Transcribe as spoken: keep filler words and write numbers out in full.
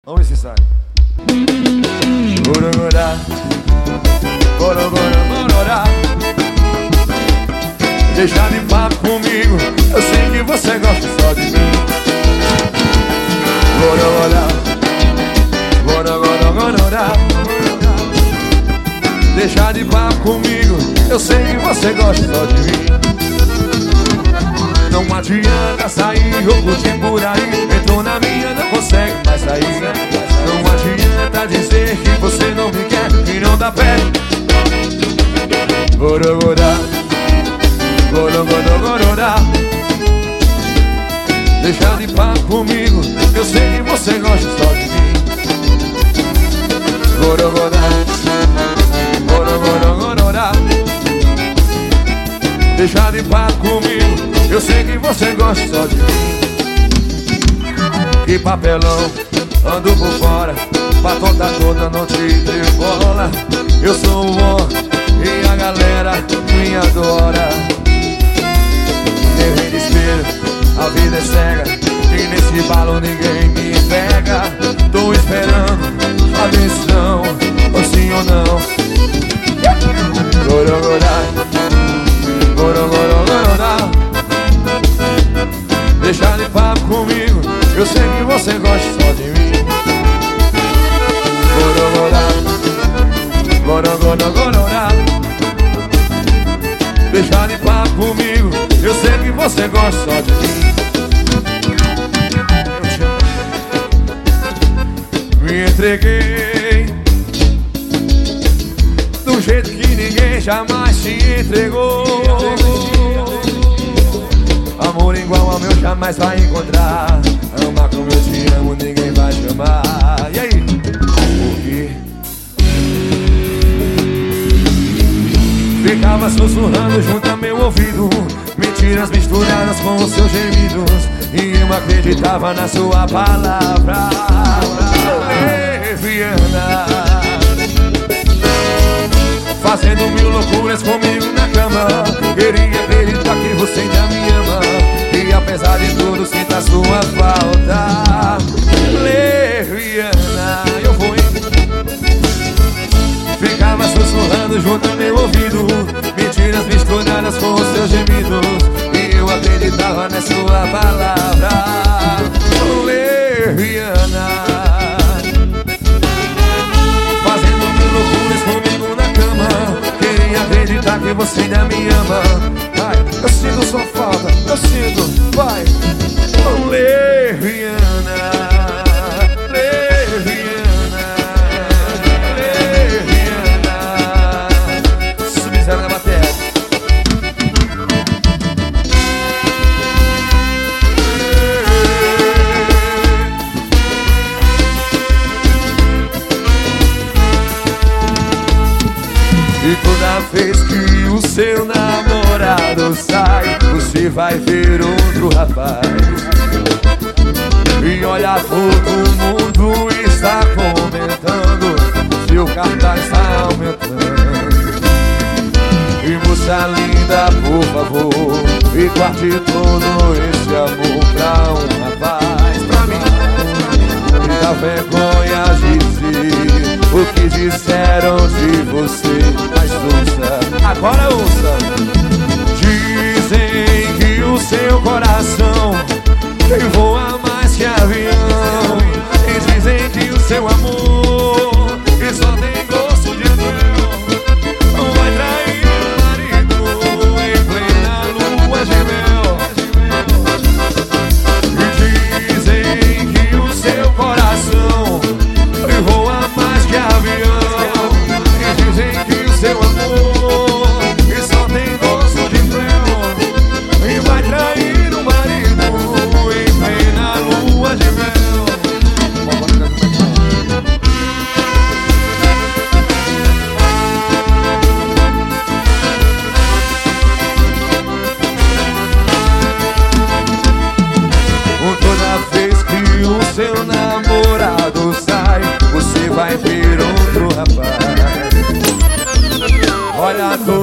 Vamos ver se sai. Gorogorá, gorogorá, gororá. Deixa de papo comigo, eu sei que você gosta só de mim. Gorogorá, gorogorá, gororá. Deixa de papo comigo, eu sei que você gosta só de mim. Não adianta sair ou curtir por aí. Entrou na minha, não consegue mais sair. Não adianta dizer que você não me quer e não dá pé. Gorogorá, gorogorá, gororá. Deixa de papo comigo, eu sei que você gosta só de mim. Gorogorá, gorogorá, gororá. Deixa de papo comigo, eu sei que você gosta só de mim. Que papelão, ando por fora, pra tonta toda não te deu bola. Eu sou o bom e a galera me adora. Errei de espelho, a vida é cega, e nesse balo ninguém me pega. Tô esperando a decisão, ou sim ou não. Gorogorá, gorogorá, gororá. Deixa de papo comigo, eu sei que você gosta só de mim. Gorogorá, gorogorá, gororá. Deixa de papo comigo, eu sei que você gosta só de mim. Me entreguei do jeito que ninguém jamais te entregou. Amor igual ao meu jamais vai encontrar. Amar como eu te amo ninguém vai te amar. E aí? Por quê? Ficava sussurrando junto ao meu ouvido, mentiras misturadas com os seus gemidos, e eu acreditava na sua palavra leviana. Fazendo mil loucuras comigo na cama, queria acreditar que você ainda me ama, e apesar de tudo sinto a sua falta leviana. Eu vou ficava sussurrando junto ao meu ouvido, mentiras misturadas com os seus gemidos, e eu acreditava na sua palavra leviana. Fazendo mil loucuras comigo na cama, queria acreditar que você ainda me ama. Vai, eu sinto sua falta, eu sinto, vai. Leviana, leviana, leviana. Subizando na bateria. E toda vez que o seu namorado sai, você vai ver outro rapaz. E olha, todo mundo está comentando, seu cartaz está aumentando. E moça linda, por favor, e guarde todo esse amor pra um rapaz. Pra mim, e dá vergonha dizer o que disseram de você. Mas ouça, agora ouça. Dizem que o seu coração voa mais que avião, e dizem que o seu amor que só tem gosto de mel, vai trair o marido em plena lua de mel. E dizem que o seu coração voa mais que avião, e dizem que o seu amor que só tem gosto de mel, e vai trair o marido em plena lua de mel. Toda vez que o seu namorado sai, você vai ver outro rapaz. Olha,